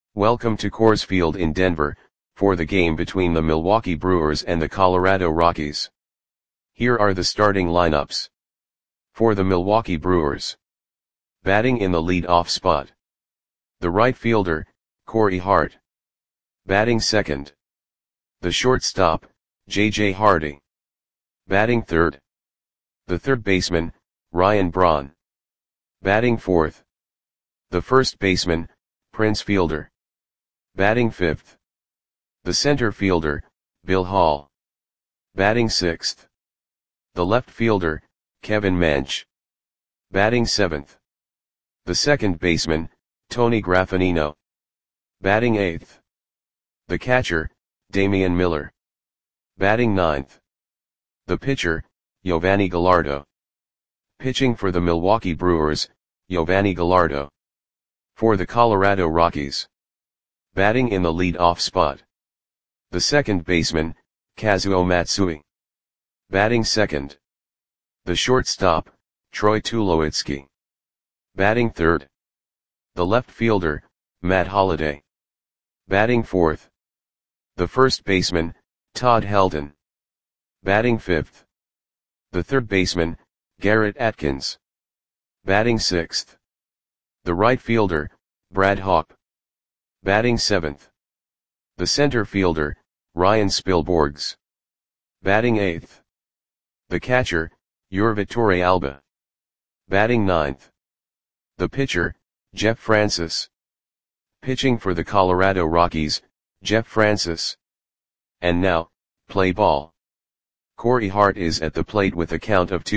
Welcome to Coors Field in Denver, for the game between the Milwaukee Brewers and the Colorado Rockies. Here are the starting lineups. For the Milwaukee Brewers. Batting in the lead-off spot. The right fielder, Corey Hart. Batting second. The shortstop, J.J. Hardy. Batting third. The third baseman, Ryan Braun. Batting fourth. The first baseman, Prince Fielder. Batting fifth. The center fielder, Bill Hall. Batting sixth. The left fielder, Kevin Mench. Batting seventh. The second baseman, Tony Graffagnino. Batting eighth. The catcher, Damian Miller. Batting ninth. The pitcher, Yovani Gallardo. Pitching for the Milwaukee Brewers, Yovani Gallardo. For the Colorado Rockies. Batting in the lead-off spot. The second baseman, Kazuo Matsui. Batting second. The shortstop, Troy Tulowitzki. Batting third. The left fielder, Matt Holliday. Batting fourth. The first baseman, Todd Helton. Batting fifth. The third baseman, Garrett Atkins. Batting sixth. The right fielder, Brad Hawpe. Batting seventh. The center fielder, Ryan Spilborghs. Batting eighth. The catcher, Yurvatore Alba. Batting ninth. The pitcher, Jeff Francis. Pitching for the Colorado Rockies, Jeff Francis. And now, play ball. Corey Hart is at the plate with a count of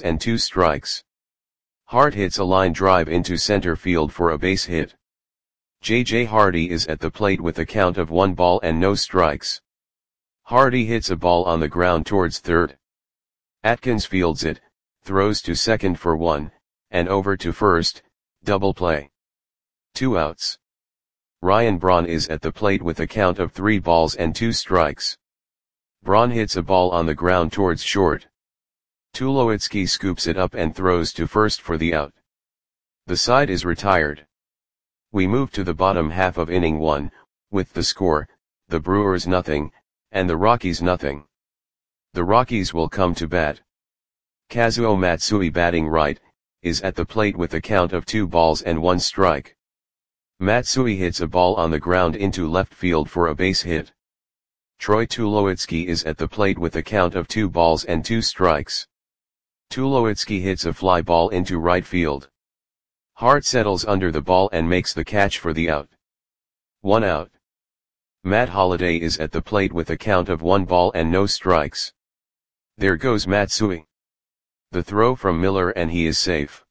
2-2. Hart hits a line drive into center field for a base hit. J.J. Hardy is at the plate with a count of 1-0. Hardy hits a ball on the ground towards third. Atkins fields it, throws to second for 1, and over to first, double play. 2 outs. Ryan Braun is at the plate with a count of 3-2. Braun hits a ball on the ground towards short. Tulowitzki scoops it up and throws to first for the out. The side is retired. We move to the bottom half of inning 1, with the score, the Brewers 0, and the Rockies 0. The Rockies will come to bat. Kazuo Matsui batting right, is at the plate with a count of 2-1. Matsui hits a ball on the ground into left field for a base hit. Troy Tulowitzki is at the plate with a count of 2-2. Tulowitzki hits a fly ball into right field. Hart settles under the ball and makes the catch for the out. 1 out. Matt Holliday is at the plate with a count of 1-0. There goes Matsui. The throw from Miller and he is safe.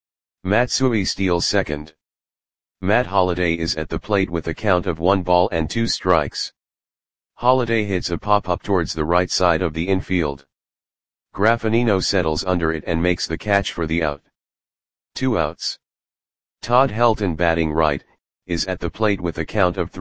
Matsui steals second. Matt Holliday is at the plate with a count of 1-2. Holliday hits a pop-up towards the right side of the infield. Graffagnino settles under it and makes the catch for the out. 2 outs. Todd Helton batting right, is at the plate with a count of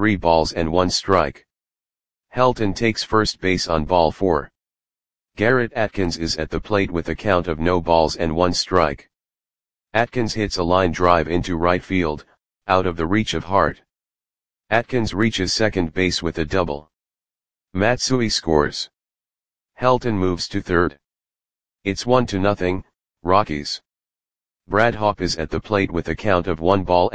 3-1. Helton takes first base on ball 4. Garrett Atkins is at the plate with a count of no balls and 1 strike. Atkins hits a line drive into right field, out of the reach of Hart. Atkins reaches second base with a double. Matsui scores. Helton moves to third. It's 1-0, Rockies. Brad Hawpe is at the plate with a count of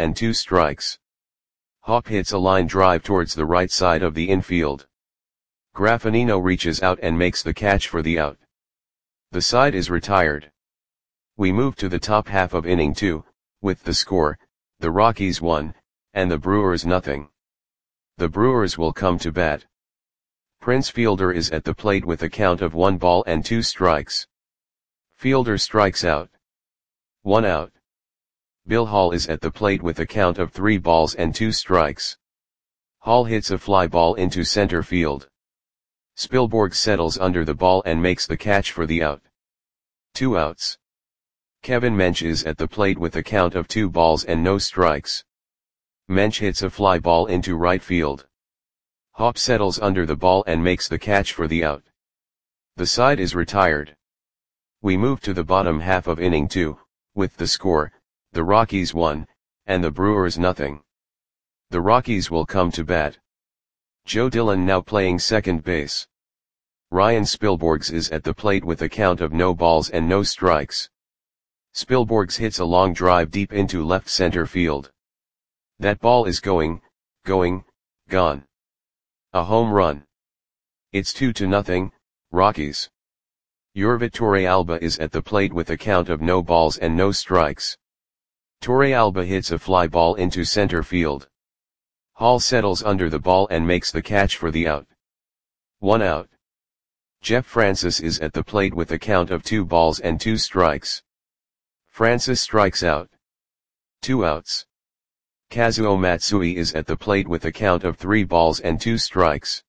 1-2. Hawpe hits a line drive towards the right side of the infield. Graffagnino reaches out and makes the catch for the out. The side is retired. We move to the top half of inning 2, with the score, the Rockies 1, and the Brewers 0. The Brewers will come to bat. Prince Fielder is at the plate with a count of 1-2. Fielder strikes out. 1 out. Bill Hall is at the plate with a count of 3-2. Hall hits a fly ball into center field. Spilborghs settles under the ball and makes the catch for the out. 2 outs. Kevin Mench is at the plate with a count of 2-0. Mench hits a fly ball into right field. Hawpe settles under the ball and makes the catch for the out. The side is retired. We move to the bottom half of inning 2, with the score, the Rockies 1, and the Brewers 0. The Rockies will come to bat. Joe Dillon now playing second base. Ryan Spilborghs is at the plate with a count of no balls and no strikes. Spilborghs hits a long drive deep into left center field. That ball is going, gone. A home run. It's 2-0, Rockies. Yorvit Torrealba is at the plate with a count of no balls and no strikes. Torrealba hits a fly ball into center field. Hall settles under the ball and makes the catch for the out. 1 out. Jeff Francis is at the plate with a count of 2 balls and 2 strikes. Francis strikes out. 2 outs. Kazuo Matsui is at the plate with a count of 3 balls and 2 strikes.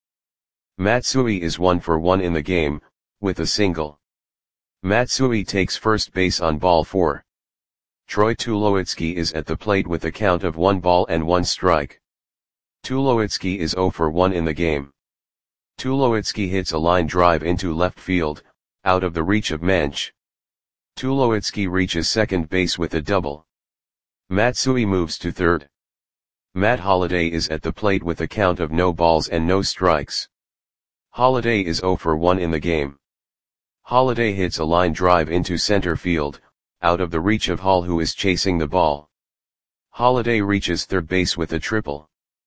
Matsui is 1 for 1 in the game, with a single. Matsui takes first base on ball 4. Troy Tulowitzki is at the plate with a count of 1 ball and 1 strike. Tulowitzki is 0 for 1 in the game. Tulowitzki hits a line drive into left field, out of the reach of Mensch. Tulowitzki reaches second base with a double. Matsui moves to third. Matt Holliday is at the plate with a count of no balls and no strikes. Holliday is 0 for 1 in the game. Holliday hits a line drive into center field, out of the reach of Hall, who is chasing the ball. Holliday reaches third base with a triple.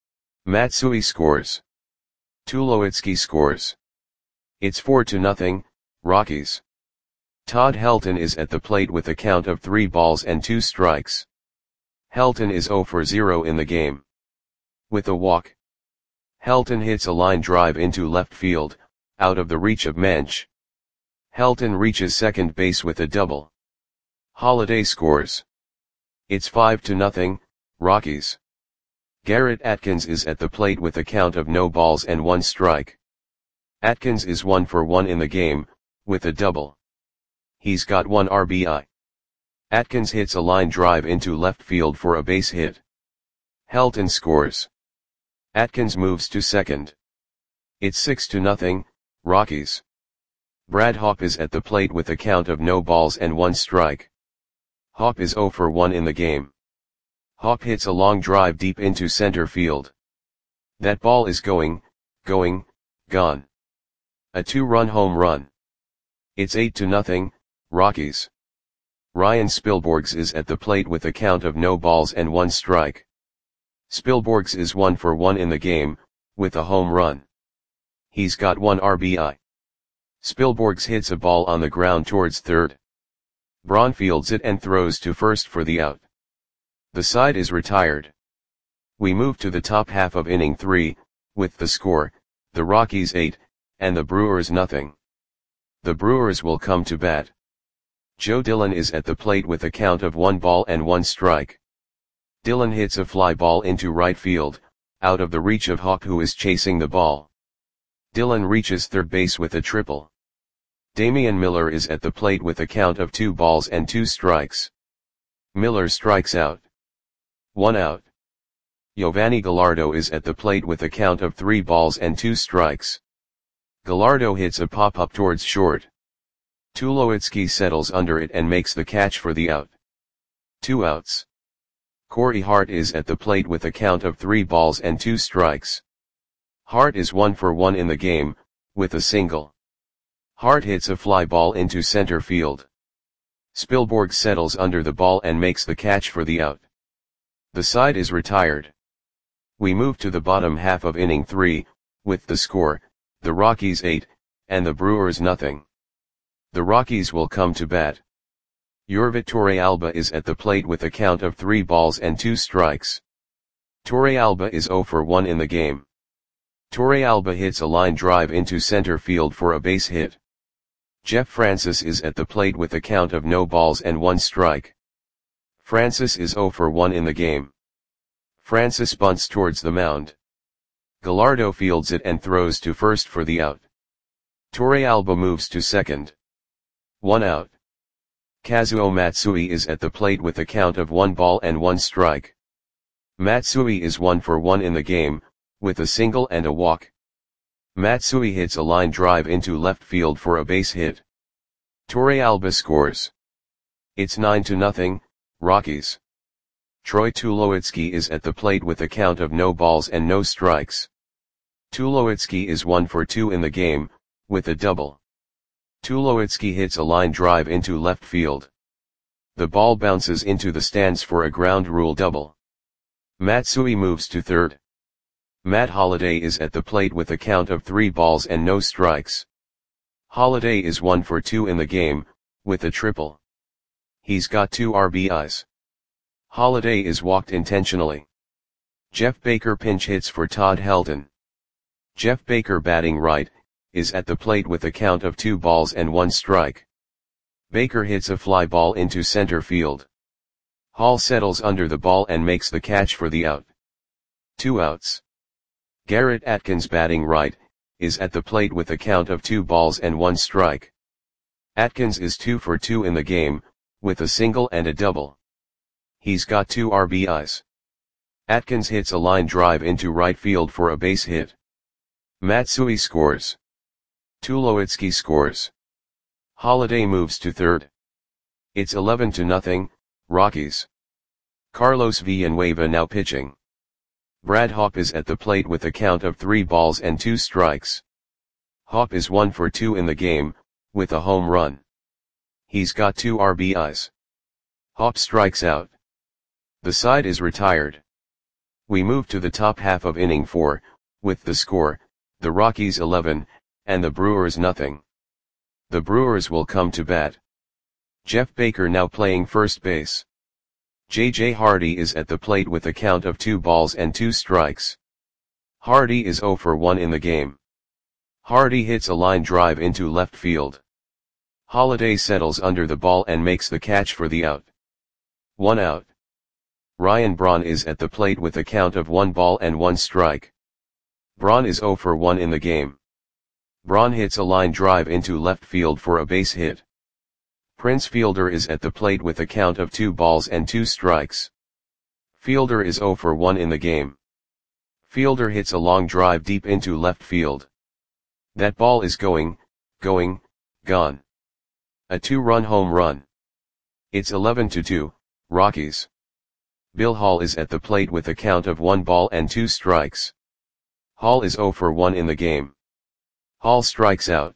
Matsui scores. Tulowitzki scores. It's 4-0, Rockies. Todd Helton is at the plate with a count of 3 balls and 2 strikes. Helton is 0 for 0 in the game. With a walk. Helton hits a line drive into left field, out of the reach of Mensch. Helton reaches second base with a double. Holliday scores. It's 5-0, Rockies. Garrett Atkins is at the plate with a count of no balls and 1 strike. Atkins is 1 for 1 in the game, with a double. He's got 1 RBI. Atkins hits a line drive into left field for a base hit. Helton scores. Atkins moves to second. It's 6-0, Rockies. Brad Hawpe is at the plate with a count of no balls and 1 strike. Hawpe is 0 for 1 in the game. Hawpe hits a long drive deep into center field. That ball is going, gone. A 2-run home run. It's 8-0, Rockies. Ryan Spilborghs is at the plate with a count of no balls and 1 strike. Spilborghs is 1 for 1 in the game, with a home run. He's got 1 RBI. Spilborghs hits a ball on the ground towards third. Braun fields it and throws to first for the out. The side is retired. We move to the top half of inning 3, with the score, the Rockies 8, and the Brewers nothing. The Brewers will come to bat. Joe Dillon is at the plate with a count of 1 ball and 1 strike. Dillon hits a fly ball into right field, out of the reach of Hawpe, who is chasing the ball. Dillon reaches third base with a triple. Damian Miller is at the plate with a count of 2 balls and 2 strikes. Miller strikes out. 1 out. Giovanni Gallardo is at the plate with a count of 3 balls and 2 strikes. Gallardo hits a pop-up towards short. Tulowitzki settles under it and makes the catch for the out. 2 outs. Corey Hart is at the plate with a count of 3 balls and 2 strikes. Hart is 1 for 1 in the game, with a single. Hart hits a fly ball into center field. Spilborghs settles under the ball and makes the catch for the out. The side is retired. We move to the bottom half of inning 3, with the score, the Rockies 8, and the Brewers nothing. The Rockies will come to bat. Yorvit Torrealba is at the plate with a count of 3 balls and 2 strikes. Torrealba is 0 for 1 in the game. Torrealba hits a line drive into center field for a base hit. Jeff Francis is at the plate with a count of no balls and 1 strike. Francis is 0 for 1 in the game. Francis bunts towards the mound. Gallardo fields it and throws to first for the out. Torrealba moves to second. 1 out. Kazuo Matsui is at the plate with a count of 1 ball and 1 strike. Matsui is 1 for 1 in the game, with a single and a walk. Matsui hits a line drive into left field for a base hit. Torrealba scores. It's 9-0, Rockies. Troy Tulowitzki is at the plate with a count of no balls and no strikes. Tulowitzki is 1 for 2 in the game, with a double. Tulowitzki hits a line drive into left field. The ball bounces into the stands for a ground rule double. Matsui moves to third. Matt Holliday is at the plate with a count of 3 balls and no strikes. Holliday is 1 for 2 in the game, with a triple. He's got 2 RBIs. Holliday is walked intentionally. Jeff Baker pinch hits for Todd Helton. Jeff Baker, batting right, is at the plate with a count of 2 balls and 1 strike. Baker hits a fly ball into center field. Hall settles under the ball and makes the catch for the out. 2 outs. Garrett Atkins, batting right, is at the plate with a count of 2 balls and 1 strike. Atkins is 2 for 2 in the game, with a single and a double. He's got 2 RBIs. Atkins hits a line drive into right field for a base hit. Matsui scores. Tulowitzki scores. Holliday moves to third. It's 11-0, Rockies. Carlos Villanueva now pitching. Brad Hawpe is at the plate with a count of 3 balls and 2 strikes. Hawpe is 1 for 2 in the game, with a home run. He's got 2 RBIs. Hawpe strikes out. The side is retired. We move to the top half of inning 4, with the score, the Rockies 11, and the Brewers nothing. The Brewers will come to bat. Jeff Baker now playing first base. J.J. Hardy is at the plate with a count of 2 balls and 2 strikes. Hardy is 0 for 1 in the game. Hardy hits a line drive into left field. Holliday settles under the ball and makes the catch for the out. 1 out. Ryan Braun is at the plate with a count of 1 ball and 1 strike. Braun is 0 for 1 in the game. Braun hits a line drive into left field for a base hit. Prince Fielder is at the plate with a count of 2 balls and 2 strikes. Fielder is 0 for 1 in the game. Fielder hits a long drive deep into left field. That ball is gone. A 2-run home run. It's 11-2, Rockies. Bill Hall is at the plate with a count of 1 ball and 2 strikes. Hall is 0 for 1 in the game. Hall strikes out.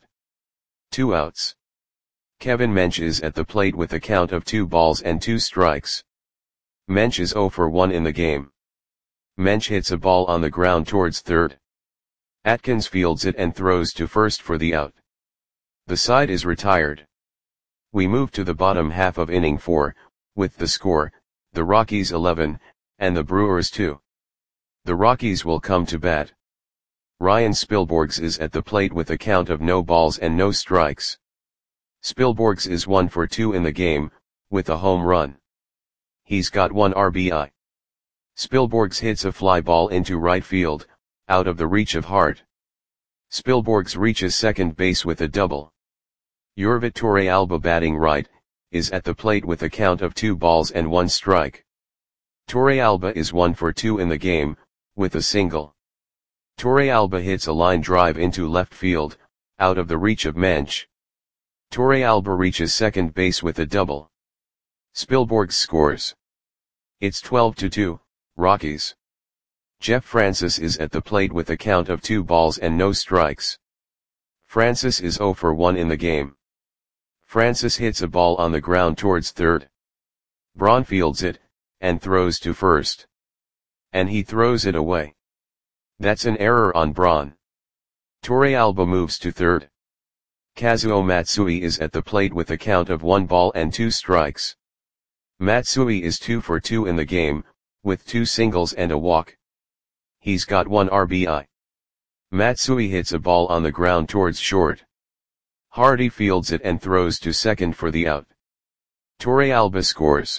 2 outs. Kevin Mench is at the plate with a count of 2 balls and 2 strikes. Mench is 0 for 1 in the game. Mench hits a ball on the ground towards third. Atkins fields it and throws to first for the out. The side is retired. We move to the bottom half of inning 4, with the score, the Rockies 11, and the Brewers 2. The Rockies will come to bat. Ryan Spilborghs is at the plate with a count of no balls and no strikes. Spilborghs is 1 for 2 in the game, with a home run. He's got 1 RBI. Spilborghs hits a fly ball into right field, out of the reach of Hart. Spilborghs reaches second base with a double. Yorvit Torrealba, batting right, is at the plate with a count of 2 balls and 1 strike. Torrealba is 1 for 2 in the game, with a single. Torrealba hits a line drive into left field, out of the reach of Mench. Torrealba reaches second base with a double. Spilborghs scores. It's 12-2, Rockies. Jeff Francis is at the plate with a count of 2 balls and no strikes. Francis is 0 for 1 in the game. Francis hits a ball on the ground towards third. Braun fields it, and throws to first. And he throws it away. That's an error on Braun. Torrealba moves to third. Kazuo Matsui is at the plate with a count of 1 ball and 2 strikes. Matsui is 2 for 2 in the game, with 2 singles and a walk. He's got 1 RBI. Matsui hits a ball on the ground towards short. Hardy fields it and throws to second for the out. Torrealba scores.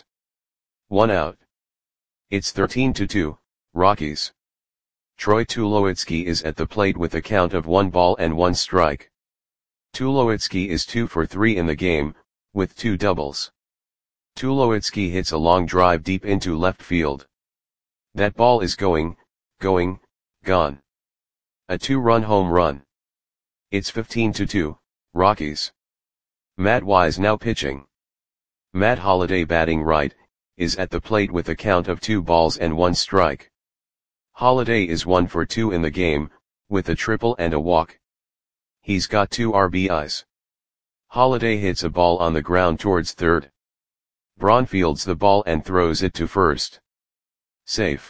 1 out. It's 13-2, Rockies. Troy Tulowitzki is at the plate with a count of 1 ball and 1 strike. Tulowitzki is 2 for 3 in the game, with 2 doubles. Tulowitzki hits a long drive deep into left field. That ball is gone. A 2-run home run. It's 15-2, Rockies. Matt Wise now pitching. Matt Holliday, batting right, is at the plate with a count of 2 balls and 1 strike. Holliday is 1 for 2 in the game, with a triple and a walk. He's got 2 RBIs. Holliday hits a ball on the ground towards third. Braun fields the ball and throws it to first. Safe.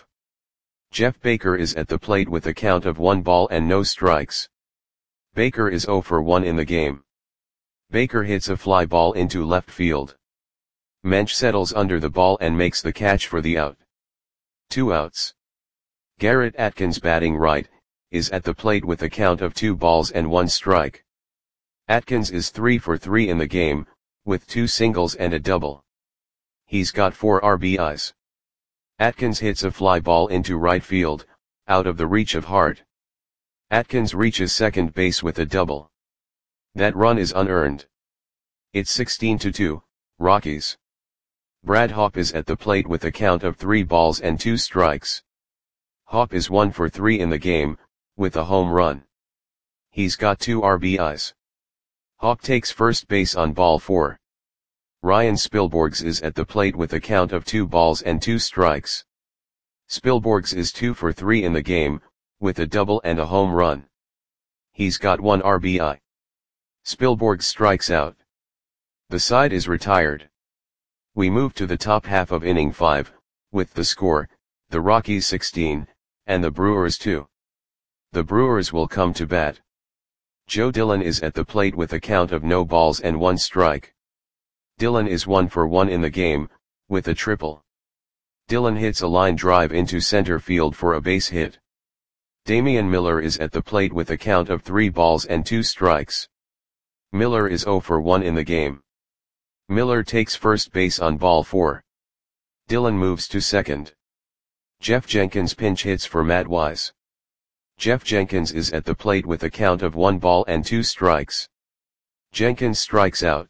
Jeff Baker is at the plate with a count of 1 ball and no strikes. Baker is 0 for 1 in the game. Baker hits a fly ball into left field. Mensch settles under the ball and makes the catch for the out. 2 outs. Garrett Atkins, batting right, is at the plate with a count of 2 balls and 1 strike. Atkins is 3 for 3 in the game, with 2 singles and a double. He's got 4 RBIs. Atkins hits a fly ball into right field, out of the reach of Hart. Atkins reaches second base with a double. That run is unearned. It's 16-2, Rockies. Brad Hawpe is at the plate with a count of 3 balls and 2 strikes. Hawpe is 1 for 3 in the game, with a home run. He's got 2 RBIs. Hawpe takes first base on ball 4. Ryan Spilborghs is at the plate with a count of 2 balls and 2 strikes. Spilborghs is 2 for 3 in the game, with a double and a home run. He's got 1 RBI. Spilborghs strikes out. The side is retired. We move to the top half of inning 5, with the score, the Rockies 16, and the Brewers 2. The Brewers will come to bat. Joe Dillon is at the plate with a count of no balls and 1 strike. Dillon is 1 for 1 in the game, with a triple. Dillon hits a line drive into center field for a base hit. Damian Miller is at the plate with a count of 3 balls and 2 strikes. Miller is 0 for 1 in the game. Miller takes first base on ball 4. Dillon moves to second. Jeff Jenkins pinch hits for Matt Wise. Jeff Jenkins is at the plate with a count of 1 ball and 2 strikes. Jenkins strikes out.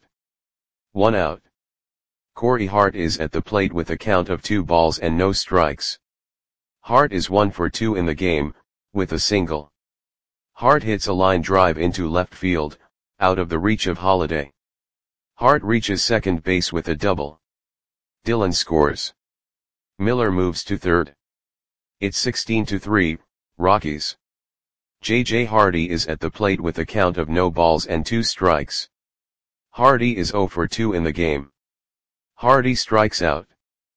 1 out. Corey Hart is at the plate with a count of 2 balls and no strikes. Hart is 1 for 2 in the game, with a single. Hart hits a line drive into left field, out of the reach of Holliday. Hart reaches second base with a double. Dillon scores. Miller moves to third. It's 16-3, Rockies. J.J. Hardy is at the plate with a count of no balls and 2 strikes. Hardy is 0 for 2 in the game. Hardy strikes out.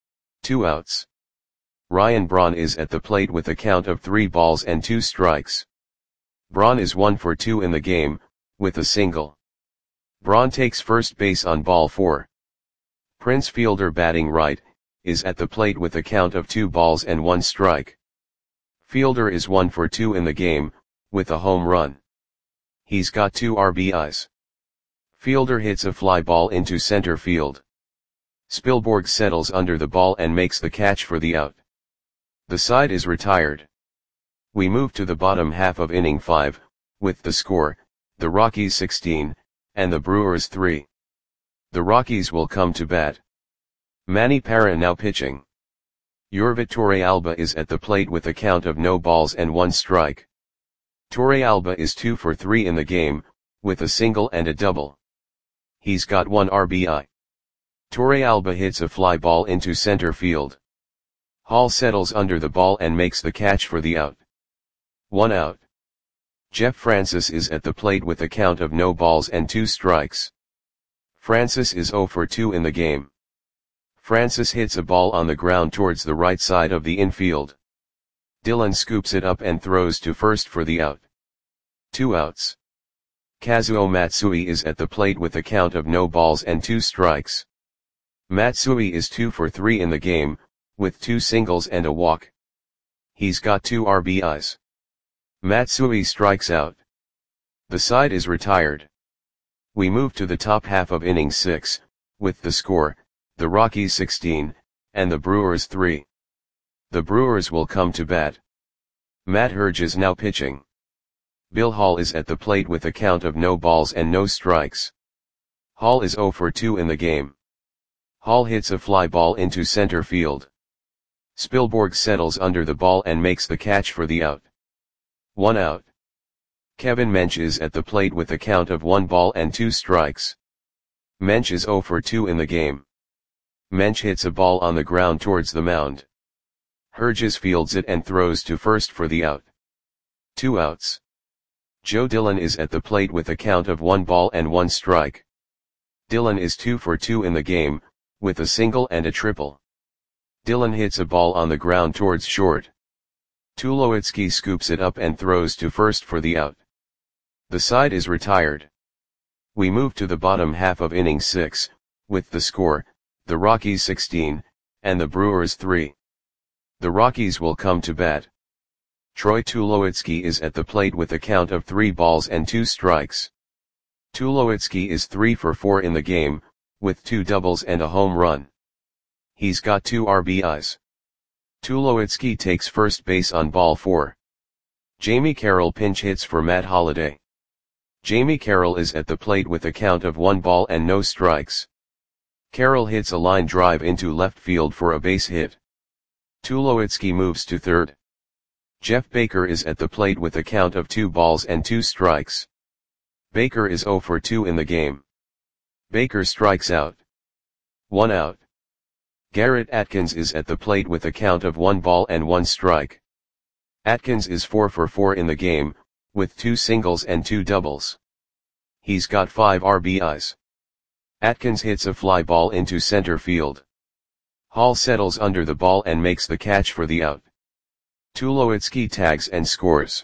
2 outs. Ryan Braun is at the plate with a count of 3 balls and 2 strikes. Braun is 1 for 2 in the game, with a single. Braun takes first base on ball 4. Prince Fielder, batting right, is at the plate with a count of 2 balls and 1 strike. Fielder is 1 for 2 in the game, with a home run. He's got 2 RBIs. Fielder hits a fly ball into center field. Spilborghs settles under the ball and makes the catch for the out. The side is retired. We move to the bottom half of inning 5, with the score, the Rockies 16, and the Brewers 3. The Rockies will come to bat. Manny Parra now pitching. Yorvit Torrealba is at the plate with a count of no balls and 1 strike. Torrealba is 2 for 3 in the game, with a single and a double. He's got 1 RBI. Torrealba hits a fly ball into center field. Hall settles under the ball and makes the catch for the out. 1 out. Jeff Francis is at the plate with a count of no balls and 2 strikes. Francis is 0 for 2 in the game. Francis hits a ball on the ground towards the right side of the infield. Dillon scoops it up and throws to first for the out. 2 outs. Kazuo Matsui is at the plate with a count of no balls and 2 strikes. Matsui is 2 for 3 in the game, with 2 singles and a walk. He's got 2 RBIs. Matsui strikes out. The side is retired. We move to the top half of inning 6, with the score, the Rockies 16, and the Brewers 3. The Brewers will come to bat. Matt Herge is now pitching. Bill Hall is at the plate with a count of no balls and no strikes. Hall is 0 for 2 in the game. Hall hits a fly ball into center field. Spilborghs settles under the ball and makes the catch for the out. 1 out. Kevin Mensch is at the plate with a count of 1 ball and 2 strikes. Mensch is 0 for 2 in the game. Mensch hits a ball on the ground towards the mound. Herges fields it and throws to first for the out. 2 outs. Joe Dillon is at the plate with a count of 1 ball and 1 strike. Dillon is 2 for 2 in the game, with a single and a triple. Dillon hits a ball on the ground towards short. Tulowitzki scoops it up and throws to first for the out. The side is retired. We move to the bottom half of inning 6, with the score, the Rockies 16, and the Brewers 3. The Rockies will come to bat. Troy Tulowitzki is at the plate with a count of 3 balls and 2 strikes. Tulowitzki is 3 for 4 in the game, with 2 doubles and a home run. He's got 2 RBIs. Tulowitzki takes first base on ball 4. Jamie Carroll pinch hits for Matt Holliday. Jamie Carroll is at the plate with a count of 1 ball and no strikes. Carroll hits a line drive into left field for a base hit. Tulowitzki moves to third. Jeff Baker is at the plate with a count of 2 balls and 2 strikes. Baker is 0 for 2 in the game. Baker strikes out. 1 out. Garrett Atkins is at the plate with a count of 1 ball and 1 strike. Atkins is 4 for 4 in the game, with 2 singles and 2 doubles. He's got 5 RBIs. Atkins hits a fly ball into center field. Hall settles under the ball and makes the catch for the out. Tulowitzki tags and scores.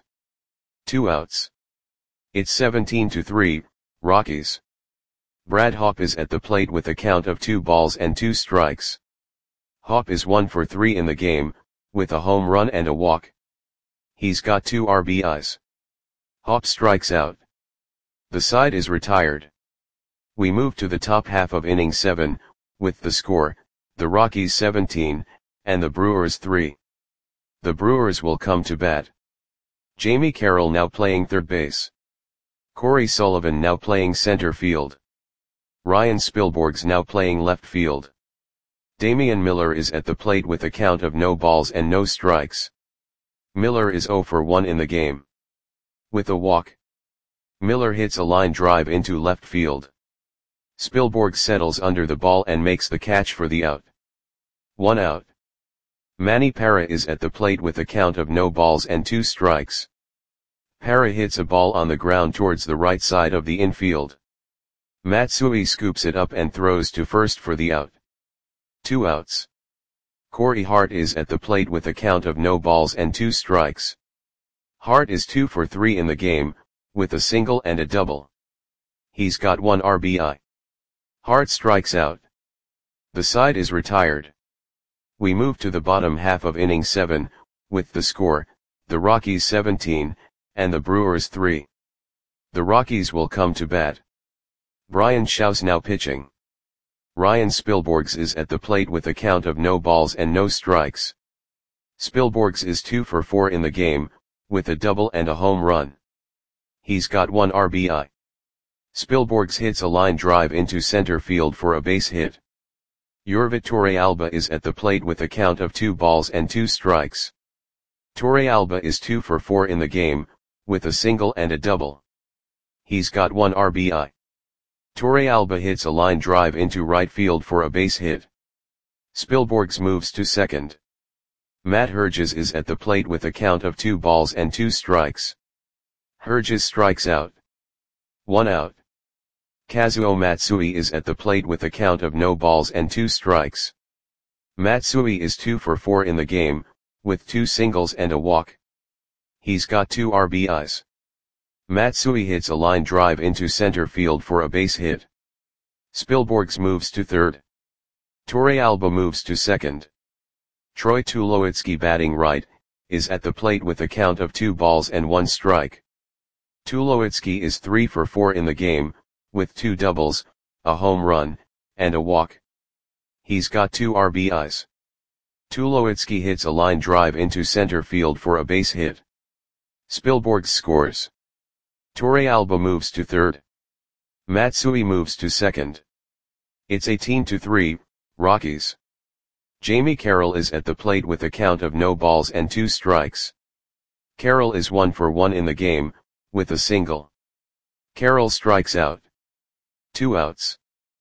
2 outs. It's 17-3, Rockies. Brad Hawpe is at the plate with a count of 2 balls and 2 strikes. Hawpe is 1 for 3 in the game, with a home run and a walk. He's got 2 RBIs. Hawpe strikes out. The side is retired. We move to the top half of inning 7, with the score, the Rockies 17, and the Brewers 3. The Brewers will come to bat. Jamie Carroll now playing third base. Corey Sullivan now playing center field. Ryan Spilborghs now playing left field. Damian Miller is at the plate with a count of no balls and no strikes. Miller is 0 for 1 in the game. With a walk. Miller hits a line drive into left field. Spilborghs settles under the ball and makes the catch for the out. 1 out. Manny Parra is at the plate with a count of no balls and 2 strikes. Parra hits a ball on the ground towards the right side of the infield. Matsui scoops it up and throws to first for the out. 2 outs. Corey Hart is at the plate with a count of no balls and 2 strikes. Hart is 2 for 3 in the game, with a single and a double. He's got 1 RBI. Hart strikes out. The side is retired. We move to the bottom half of inning 7, with the score, the Rockies 17, and the Brewers 3. The Rockies will come to bat. Brian Shaw's now pitching. Ryan Spilborghs is at the plate with a count of no balls and no strikes. Spilborghs is 2 for 4 in the game, with a double and a home run. He's got 1 RBI. Spilborghs hits a line drive into center field for a base hit. Yorvit Torrealba is at the plate with a count of 2 balls and 2 strikes. Torrealba is 2 for 4 in the game, with a single and a double. He's got 1 RBI. Torrealba hits a line drive into right field for a base hit. Spilborghs moves to second. Matt Herges is at the plate with a count of 2 balls and 2 strikes. Herges strikes out. 1 out. Kazuo Matsui is at the plate with a count of no balls and 2 strikes. Matsui is 2 for 4 in the game, with 2 singles and a walk. He's got 2 RBIs. Matsui hits a line drive into center field for a base hit. Spilborghs moves to third. Torrealba moves to second. Troy Tulowitzki batting right, is at the plate with a count of 2 balls and 1 strike. Tulowitzki is 3 for 4 in the game, with 2 doubles, a home run, and a walk. He's got 2 RBIs. Tulowitzki hits a line drive into center field for a base hit. Spilborghs scores. Torrealba moves to third. Matsui moves to second. It's 18-3, Rockies. Jamie Carroll is at the plate with a count of no balls and 2 strikes. Carroll is 1 for 1 in the game, with a single. Carroll strikes out. 2 outs.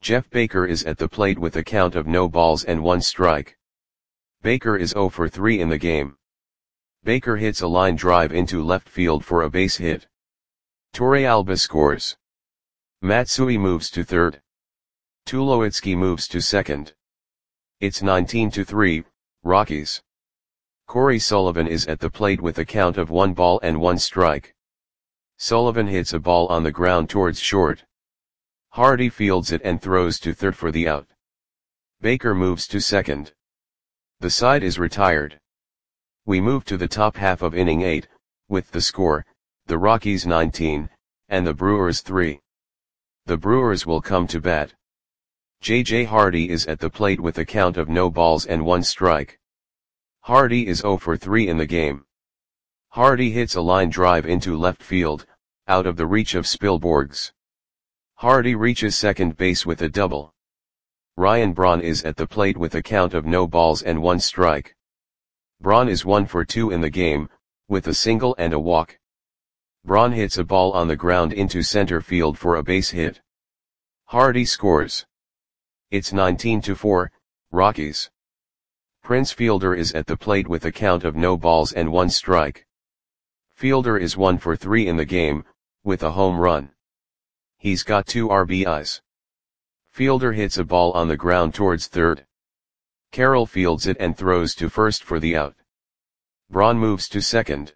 Jeff Baker is at the plate with a count of no balls and 1 strike. Baker is 0 for 3 in the game. Baker hits a line drive into left field for a base hit. Torrealba scores. Matsui moves to third. Tulowitzki moves to second. It's 19-3, Rockies. Corey Sullivan is at the plate with a count of 1 ball and 1 strike. Sullivan hits a ball on the ground towards short. Hardy fields it and throws to third for the out. Baker moves to second. The side is retired. We move to the top half of inning 8, with the score, the Rockies 19, and the Brewers 3. The Brewers will come to bat. J.J. Hardy is at the plate with a count of no balls and 1 strike. Hardy is 0 for 3 in the game. Hardy hits a line drive into left field, out of the reach of Spielborgs. Hardy reaches second base with a double. Ryan Braun is at the plate with a count of no balls and 1 strike. Braun is 1 for 2 in the game, with a single and a walk. Braun hits a ball on the ground into center field for a base hit. Hardy scores. It's 19-4, Rockies. Prince Fielder is at the plate with a count of no balls and 1 strike. Fielder is 1 for 3 in the game, with a home run. He's got 2 RBIs. Fielder hits a ball on the ground towards third. Carroll fields it and throws to first for the out. Braun moves to second.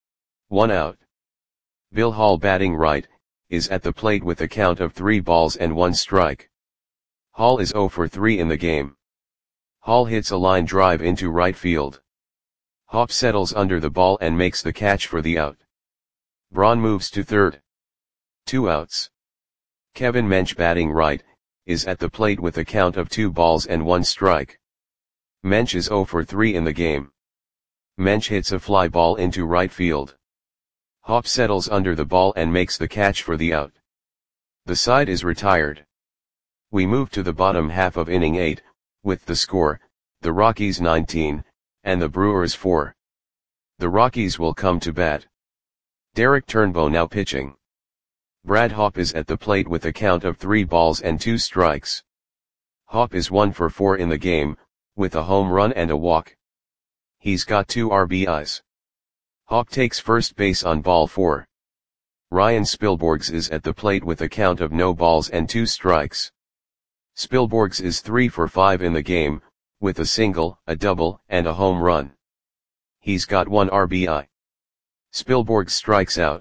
1 out. Bill Hall, batting right, is at the plate with a count of 3 balls and 1 strike. Hall is 0 for 3 in the game. Hall hits a line drive into right field. Hopp settles under the ball and makes the catch for the out. Braun moves to third. 2 outs. Kevin Mench, batting right, is at the plate with a count of 2 balls and 1 strike. Mench is 0 for 3 in the game. Mench hits a fly ball into right field. Hopp settles under the ball and makes the catch for the out. The side is retired. We move to the bottom half of inning 8, with the score, the Rockies 19, and the Brewers 4. The Rockies will come to bat. Derek Turnbow now pitching. Brad Hopp is at the plate with a count of 3 balls and 2 strikes. Hopp is 1 for 4 in the game, with a home run and a walk. He's got 2 RBIs. Hopp takes first base on ball 4. Ryan Spielborgs is at the plate with a count of no balls and 2 strikes. Spielborgs is 3 for 5 in the game, with a single, a double, and a home run. He's got 1 RBI. Spielborgs strikes out.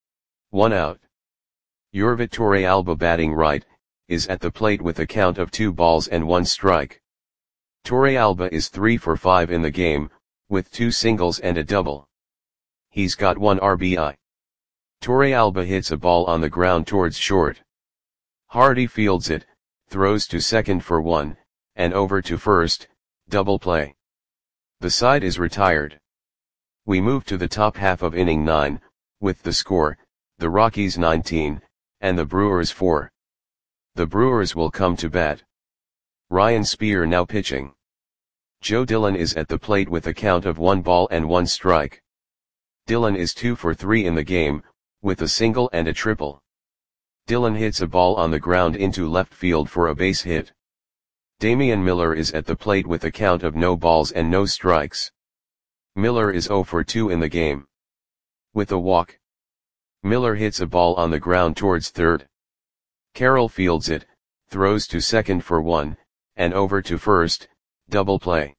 1 out. Yorvit Torrealba, batting right, is at the plate with a count of 2 balls and 1 strike. Torrealba is 3 for 5 in the game, with 2 singles and a double. He's got 1 RBI. Torrealba hits a ball on the ground towards short. Hardy fields it, throws to second for 1, and over to first, double play. The side is retired. We move to the top half of inning 9, with the score, the Rockies 19, and the Brewers 4. The Brewers will come to bat. Ryan Spear now pitching. Joe Dillon is at the plate with a count of 1 ball and 1 strike. Dillon is 2 for 3 in the game, with a single and a triple. Dillon hits a ball on the ground into left field for a base hit. Damian Miller is at the plate with a count of no balls and no strikes. Miller is 0 for 2 in the game. With a walk. Miller hits a ball on the ground towards third. Carroll fields it, throws to second for 1, and over to first, double play.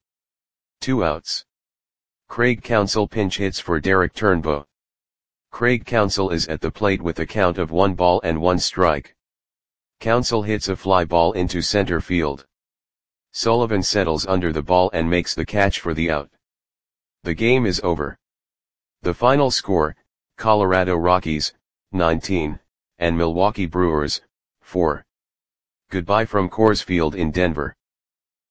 2 outs. Craig Counsell pinch hits for Derek Turnbow. Craig Counsell is at the plate with a count of 1 ball and 1 strike. Counsell hits a fly ball into center field. Sullivan settles under the ball and makes the catch for the out. The game is over. The final score, Colorado Rockies, 19, and Milwaukee Brewers, 4. Goodbye from Coors Field in Denver.